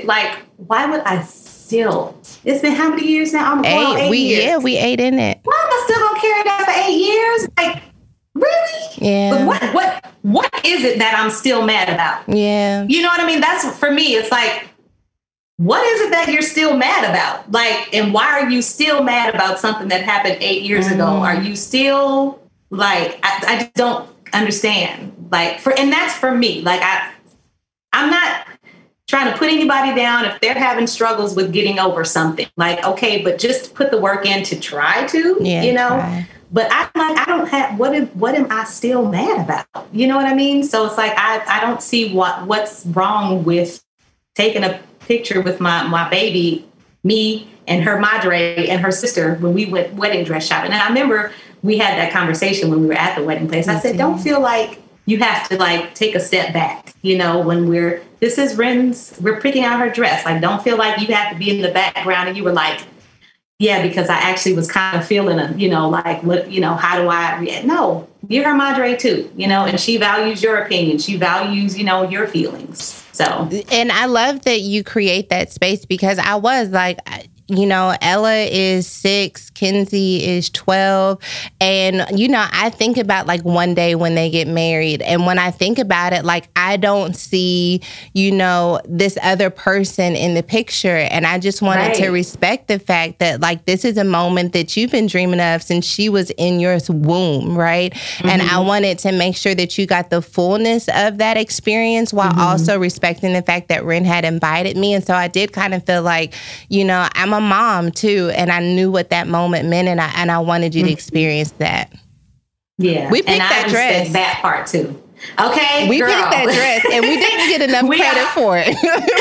still? It's been how many years now? I'm 8 years. Yeah, we 8 in it. Why am I still gonna carry that for 8 years? Like, really? Yeah. But what is it that I'm still mad about? Yeah. You know what I mean? That's, for me, it's like, what is it that you're still mad about? Like, and why are you still mad about something that happened 8 years ago? Are you still, like, I just don't understand. Like, and that's for me. Like, I'm not trying to put anybody down if they're having struggles with getting over something. Like, okay, but just put the work in to try to, Try. But I don't have, what am I still mad about? You know what I mean? So it's like, I don't see what's wrong with taking a picture with my baby, me and her madre and her sister when we went wedding dress shopping. And I remember we had that conversation when we were at the wedding place. I said, don't feel like you have to like take a step back, you know, when we're picking out her dress. Like, don't feel like you have to be in the background. And you were like, yeah, because I actually was kind of feeling how do I react? No, you're her madre too, you know, and she values your opinion. She values, you know, your feelings. So, and I love that you create that space, because I was like, you know, Ella is 6, Kenzie is 12. And, you know, I think about like one day when they get married. And when I think about it, like, I don't see, you know, this other person in the picture. And I just wanted to respect the fact that like, this is a moment that you've been dreaming of since she was in your womb. Right. Mm-hmm. And I wanted to make sure that you got the fullness of that experience while also respecting the fact that Ren had invited me. And so I did kind of feel like, you know, I'm a mom too, and I knew what that moment meant, and I wanted you to experience that. Yeah, we picked that dress. That part too. Okay, we picked that dress, and we didn't get enough credit for it.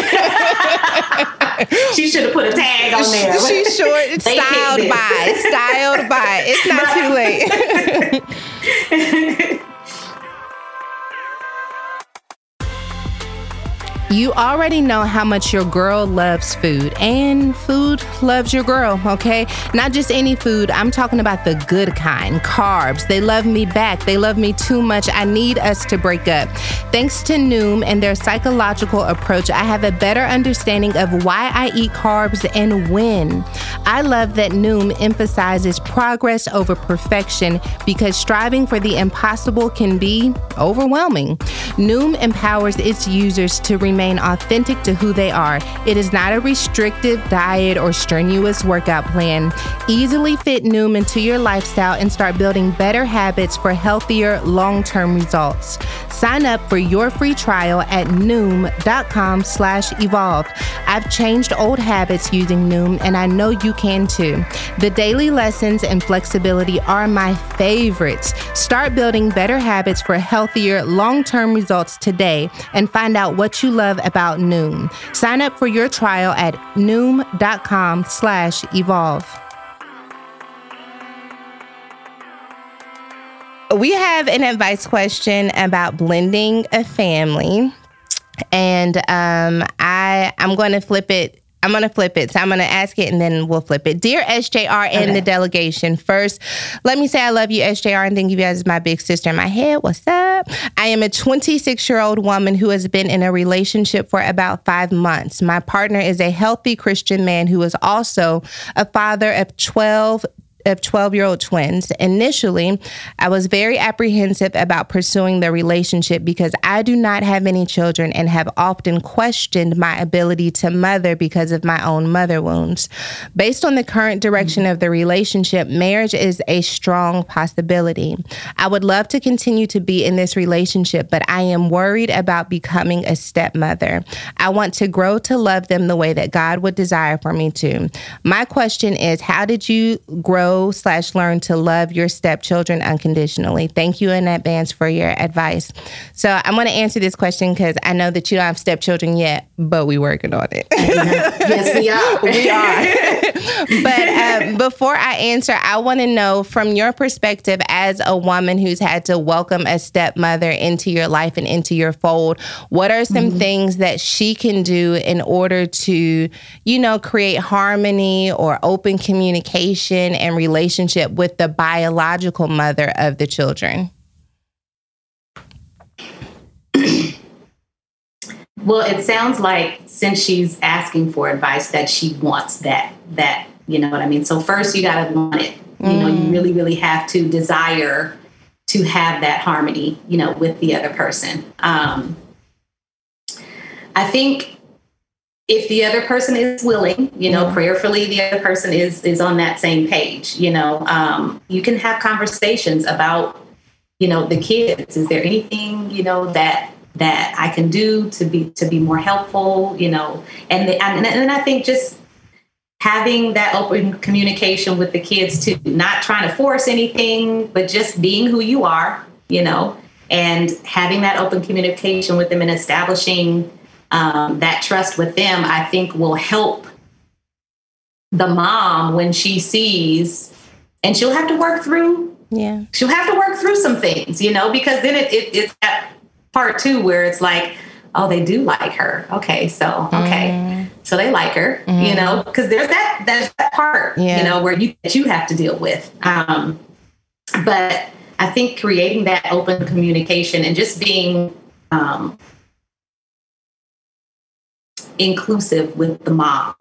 She should have put a tag on there. She's short, styled by. It's not too late. You already know how much your girl loves food, and food loves your girl, okay? Not just any food. I'm talking about the good kind, carbs. They love me back. They love me too much. I need us to break up. Thanks to Noom and their psychological approach, I have a better understanding of why I eat carbs and when. I love that Noom emphasizes progress over perfection, because striving for the impossible can be overwhelming. Noom empowers its users to remain authentic to who they are. It is not a restrictive diet or strenuous workout plan. Easily fit Noom into your lifestyle and start building better habits for healthier, long-term results. Sign up for your free trial at Noom.com/evolve. I've changed old habits using Noom, and I know you can too. The daily lessons and flexibility are my favorites. Start building better habits for healthier, long-term results today, and find out what you love about Noom. Sign up for your trial at Noom.com/evolve. We have an advice question about blending a family, and I'm going to flip it. So I'm going to ask it and then we'll flip it. Dear SJR and the delegation, first, let me say I love you, SJR, and think of you as my big sister in my head. What's up? I am a 26-year-old woman who has been in a relationship for about 5 months. My partner is a healthy Christian man who is also a father of 12-year-old twins. Initially, I was very apprehensive about pursuing the relationship because I do not have any children and have often questioned my ability to mother because of my own mother wounds. Based on the current direction of the relationship, marriage is a strong possibility. I would love to continue to be in this relationship, but I am worried about becoming a stepmother. I want to grow to love them the way that God would desire for me to. My question is, how did you grow/learn to love your stepchildren unconditionally? Thank you in advance for your advice. So I'm going to answer this question because I know that you don't have stepchildren yet, but we're working on it. Yes, we are. We are. But before I answer, I want to know from your perspective as a woman who's had to welcome a stepmother into your life and into your fold, what are some things that she can do in order to, you know, create harmony or open communication and relationship with the biological mother of the children? Well, it sounds like since she's asking for advice that she wants that, you know what I mean? So first you got to want it. You know, you really, really have to desire to have that harmony, you know, with the other person. I think if the other person is willing, you know, prayerfully, the other person is on that same page, you know, you can have conversations about, you know, the kids. Is there anything, you know, that I can do to be more helpful, you know, and I think just having that open communication with the kids too, not trying to force anything, but just being who you are, you know, and having that open communication with them and establishing that trust with them, I think will help the mom when she sees, and she'll have to work through Yeah. She'll have to work through some things, because then it's that part too where it's like, oh, they do like her. Okay. So they like her, because there's that part, where you have to deal with. But I think creating that open communication and just being inclusive with the mom,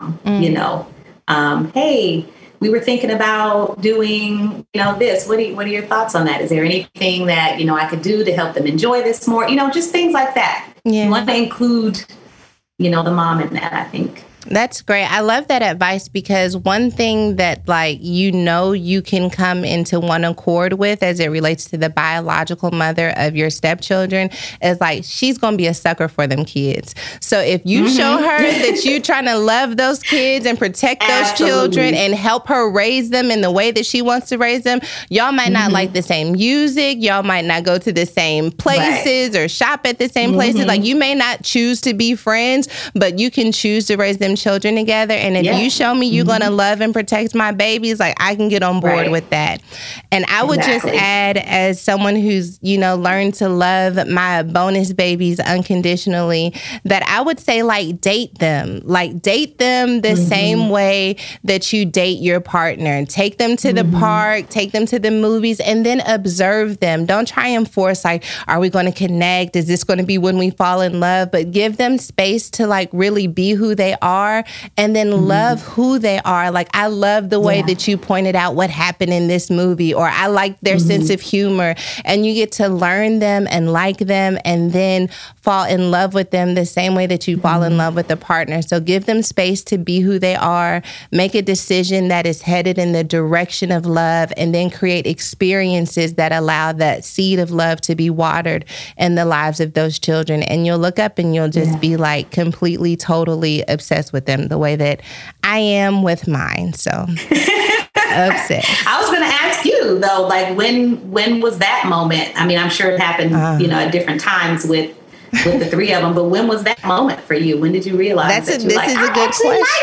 hey, we were thinking about doing, this. What are your thoughts on that? Is there anything that, I could do to help them enjoy this more? Just things like that. Yeah. You want to include, the mom in that, I think. That's great. I love that advice because one thing that you can come into one accord with as it relates to the biological mother of your stepchildren is she's going to be a sucker for them kids. So if you show her that you're trying to love those kids and protect those children and help her raise them in the way that she wants to raise them, y'all might not like the same music. Y'all might not go to the same places or shop at the same places. You may not choose to be friends, but you can choose to raise them children together. And if you show me you're going to love and protect my babies, I can get on board with that. And I would just add, as someone who's, learned to love my bonus babies unconditionally, that I would say date them. Date them the same way that you date your partner. Take them to the park, take them to the movies, and then observe them. Don't try and force, are we going to connect? Is this going to be when we fall in love? But give them space to really be who they are and then love who they are. I love the way that you pointed out what happened in this movie, or I like their sense of humor, and you get to learn them and like them and then fall in love with them the same way that you fall in love with a partner. So give them space to be who they are, make a decision that is headed in the direction of love, and then create experiences that allow that seed of love to be watered in the lives of those children. And you'll look up and you'll just be completely, totally obsessed with them the way that I am with mine. So obsessed. I was going to ask you though, when was that moment? I mean, I'm sure it happened, at different times with the three of them, but when was that moment for you? When did you realize this is a good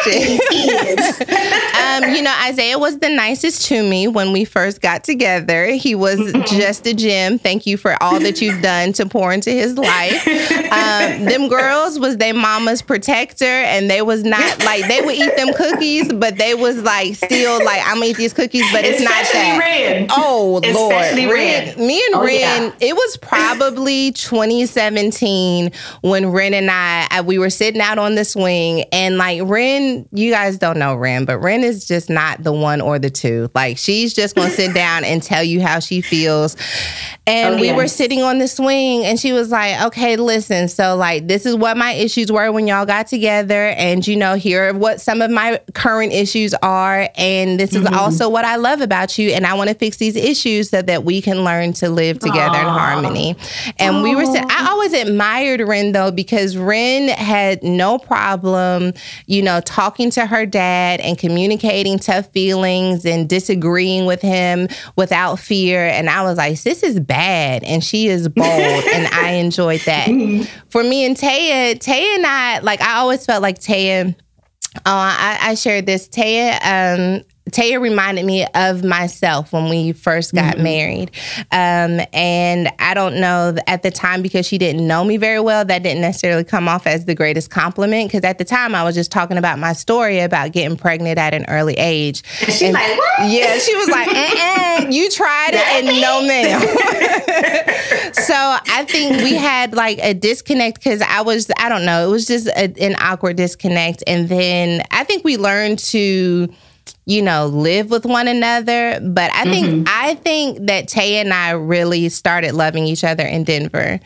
question. Isaiah was the nicest to me when we first got together. He was just a gem. Thank you for all that you've done to pour into his life. Them girls was their mama's protector, and they was not they would eat them cookies, but they was still I'm gonna eat these cookies, but it's especially not that. Ren. Oh especially Lord, me and Ren. It was probably 2017 when Ren and we were sitting out on the swing, and Ren, you guys don't know Ren, but Ren is just not the one or the two. She's just gonna sit down and tell you how she feels. And we were sitting on the swing, and she was like, okay, listen, so this is what my issues were when y'all got together, and here are what some of my current issues are, and this is also what I love about you, and I want to fix these issues so that we can learn to live together in harmony. And we were I always admired Ren though, because Ren had no problem, talking to her dad and communicating tough feelings and disagreeing with him without fear. And I was like, this is bad. And she is bold. And I enjoyed that. For me and Taya and I always felt like Taya, I shared this. Taya reminded me of myself when we first got married. And I don't know, at the time, because she didn't know me very well, that didn't necessarily come off as the greatest compliment. Because at the time, I was just talking about my story about getting pregnant at an early age. And she's like, what? Yeah, she was like, you tried it and no, ma'am. So I think we had a disconnect because I don't know, it was just an awkward disconnect. And then I think we learned to live with one another. But I think that Taya and I really started loving each other in Denver.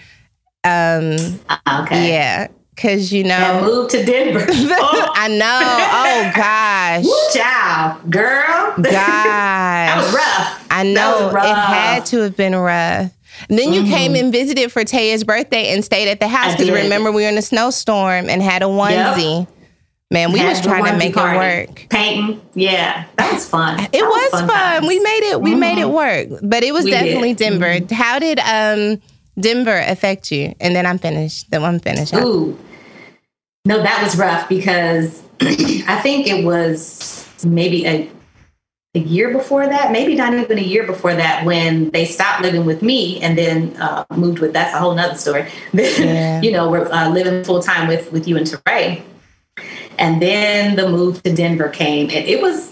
Okay. Yeah. Because, that moved to Denver. I know. Oh, gosh. Woo, child. Girl. Gosh. That was rough. I know. It had to have been rough. And then you came and visited for Taya's birthday and stayed at the house. Because remember, we were in a snowstorm and had a onesie. Yep. Man, we was trying to make it work. Painting. Yeah. That was fun. It was fun. Times. We made it work. But it was definitely Denver. How did Denver affect you? And then I'm finished. Ooh. No, that was rough because I think it was maybe a year before that, maybe not even a year before that, when they stopped living with me and then moved with, that's a whole nother story. Then, we're living full time with you and Teray. And then the move to Denver came, and it was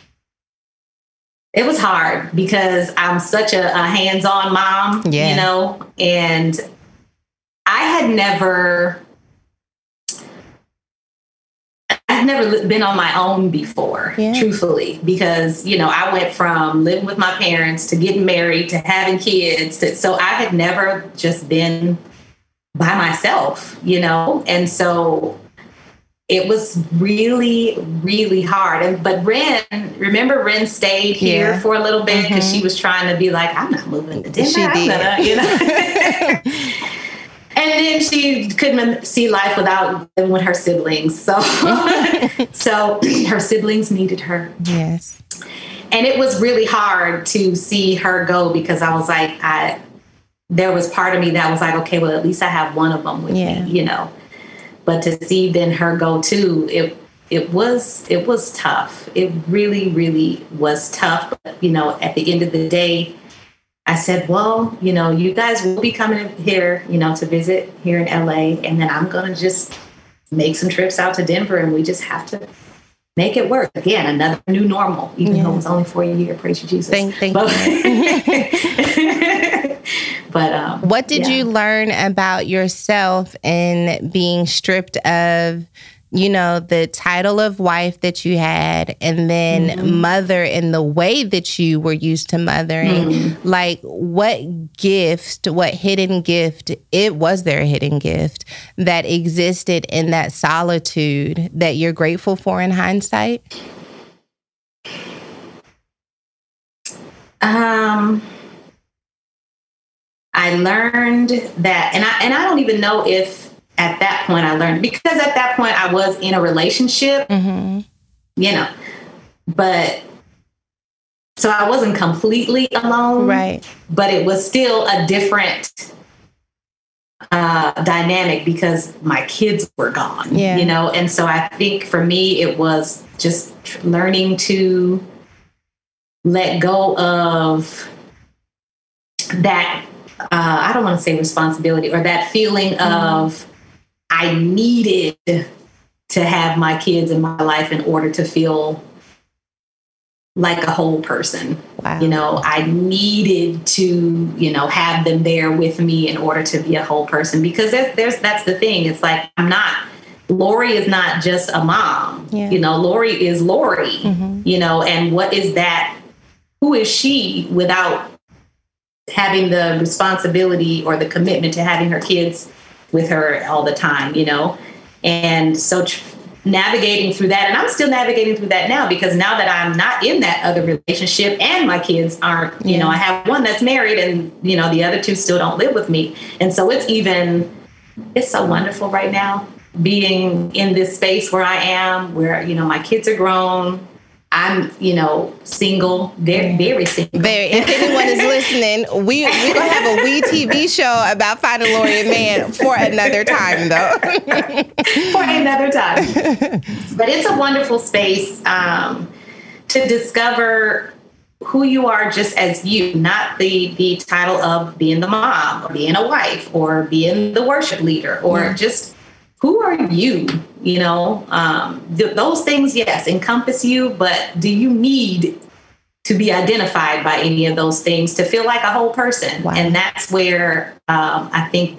hard because I'm such a hands-on mom, and I had never been on my own before, truthfully, because, I went from living with my parents to getting married to having kids. So I had never just been by myself, and so it was really, really hard. But Ren stayed here for a little bit because she was trying to be like, I'm not moving to Denver. And then she couldn't see life without living with her siblings. So her siblings needed her. Yes. And it was really hard to see her go because I was like, there was part of me that was like, okay, well, at least I have one of them with me, But to see then her go too, it was tough. It really, really was tough. But, at the end of the day, I said, well, you guys will be coming here, to visit here in LA. And then I'm going to just make some trips out to Denver, and we just have to make it work. Again, another new normal, even though it was only for a year. Praise you, Jesus. Thank you. But what did you learn about yourself in being stripped of, the title of wife that you had, and then mother in the way that you were used to mothering? Like, what hidden gift, was there a hidden gift that existed in that solitude that you're grateful for in hindsight? I learned that, and I don't even know if at that point I learned, because at that point I was in a relationship, but so I wasn't completely alone, right? But it was still a different dynamic because my kids were gone, and so I think for me it was just learning to let go of that. I don't want to say responsibility, or that feeling of I needed to have my kids in my life in order to feel like a whole person. Wow. I needed to, have them there with me in order to be a whole person, because that's the thing. It's like, Lori is not just a mom, Lori is Lori, and what is that? Who is she without having the responsibility or the commitment to having her kids with her all the time, And so navigating through that, and I'm still navigating through that now, because now that I'm not in that other relationship and my kids aren't, I have one that's married and, the other two still don't live with me. And so it's so wonderful right now being in this space where I am, where, my kids are grown. I'm, single, very, very single. If anyone is listening, we're going to have a WeTV show about finding Lori a man for another time, though. For another time. But it's a wonderful space to discover who you are just as you, not the title of being the mom or being a wife or being the worship leader or just who are you? Those things, yes, encompass you, but do you need to be identified by any of those things to feel like a whole person? Wow. And that's where I think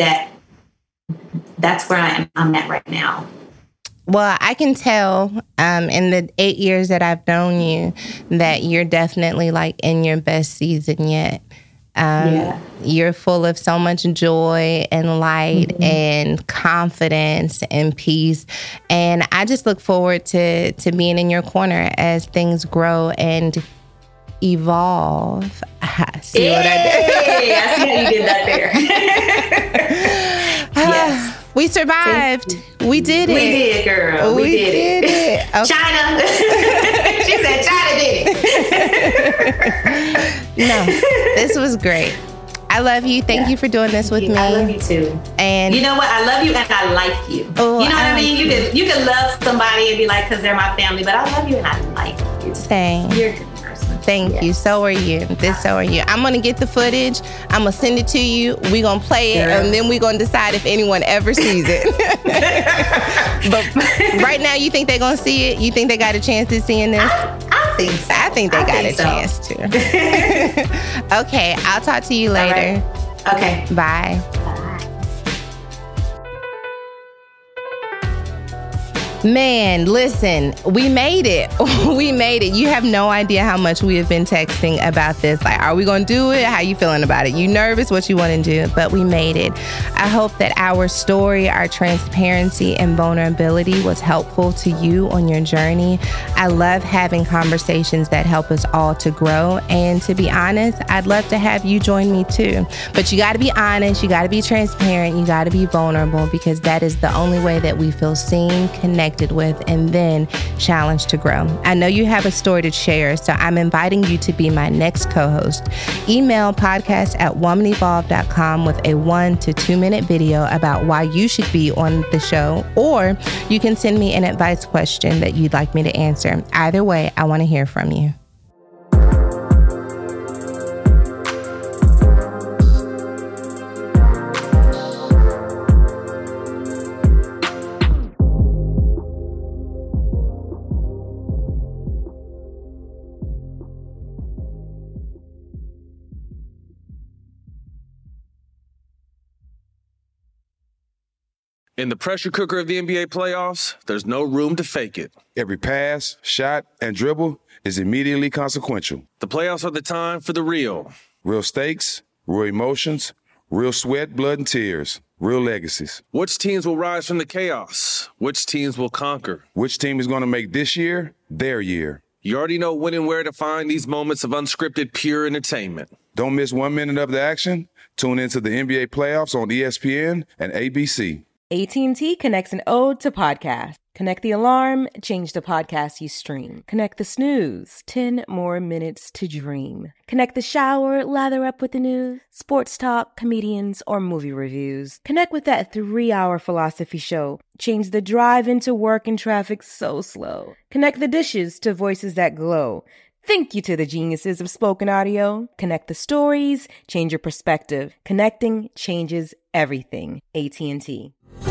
that's where I'm at right now. Well, I can tell in the 8 years that I've known you that you're definitely like in your best season yet. You're full of so much joy and light and confidence and peace. And I just look forward to being in your corner as things grow and evolve. See what I did? I see how you did that there. Yes. We survived. We did it. We did, girl. We did it. Okay. China. She said China did it. No, this was great. I love you. Thank you for doing this with me. I love you too. And you know what? I love you and I like you. Oh, you know what I mean? You can love somebody and be like, because they're my family, but I love you and I like you. Same. You're a good person. Thank you. So are you. So are you. I'm going to get the footage. I'm going to send it to you. We're going to play it, and then we're going to decide if anyone ever sees it. But right now, you think they're going to see it? You think they got a chance at seeing this? I think so. I think they got a chance to. Okay, I'll talk to you later. Right. Okay. Bye. Man, listen, we made it. We made it. You have no idea how much we have been texting about this. Like, are we going to do it? How you feeling about it? You nervous? What you want to do? But we made it. I hope that our story, our transparency and vulnerability was helpful to you on your journey. I love having conversations that help us all to grow. And to be honest, I'd love to have you join me too. But you got to be honest. You got to be transparent. You got to be vulnerable, because that is the only way that we feel seen, connected with, and then challenged to grow. I know you have a story to share, so I'm inviting you to be my next co-host. Email podcast@womanevolve.com with a 1 to 2 minute video about why you should be on the show, or you can send me an advice question that you'd like me to answer. Either way, I want to hear from you. In the pressure cooker of the NBA playoffs, there's no room to fake it. Every pass, shot, and dribble is immediately consequential. The playoffs are the time for the real. Real stakes, real emotions, real sweat, blood, and tears, real legacies. Which teams will rise from the chaos? Which teams will conquer? Which team is going to make this year their year? You already know when and where to find these moments of unscripted, pure entertainment. Don't miss 1 minute of the action. Tune into the NBA playoffs on ESPN and ABC. AT&T connects an ode to podcasts. Connect the alarm, change the podcast you stream. Connect the snooze, 10 more minutes to dream. Connect the shower, lather up with the news, sports talk, comedians, or movie reviews. Connect with that 3-hour philosophy show. Change the drive into work and traffic so slow. Connect the dishes to voices that glow. Thank you to the geniuses of spoken audio. Connect the stories, change your perspective. Connecting changes everything. AT&T.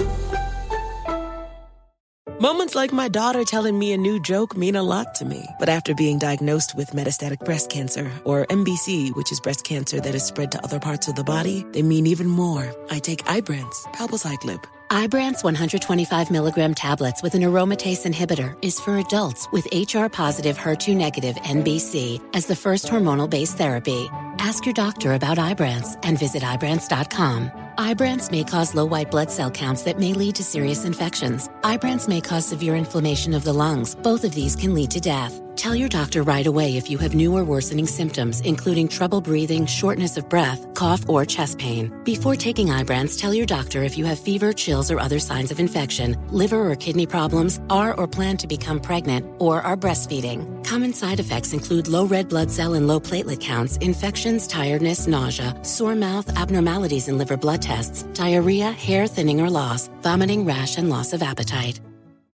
Moments like my daughter telling me a new joke mean a lot to me. But after being diagnosed with metastatic breast cancer, or MBC, which is breast cancer that is spread to other parts of the body, they mean even more. I take Ibrance, palbociclib. Ibrance 125 milligram tablets with an aromatase inhibitor is for adults with HR-positive, HER2-negative MBC as the first hormonal-based therapy. Ask your doctor about Ibrance and visit Ibrance.com. Ibrance may cause low white blood cell counts that may lead to serious infections. Ibrance may cause severe inflammation of the lungs. Both of these can lead to death. Tell your doctor right away if you have new or worsening symptoms, including trouble breathing, shortness of breath, cough, or chest pain. Before taking Ibrance, tell your doctor if you have fever, chills, or other signs of infection, liver or kidney problems, are or plan to become pregnant, or are breastfeeding. Common side effects include low red blood cell and low platelet counts, infections, tiredness, nausea, sore mouth, abnormalities in liver blood tests, diarrhea, hair thinning or loss, vomiting, rash, and loss of appetite.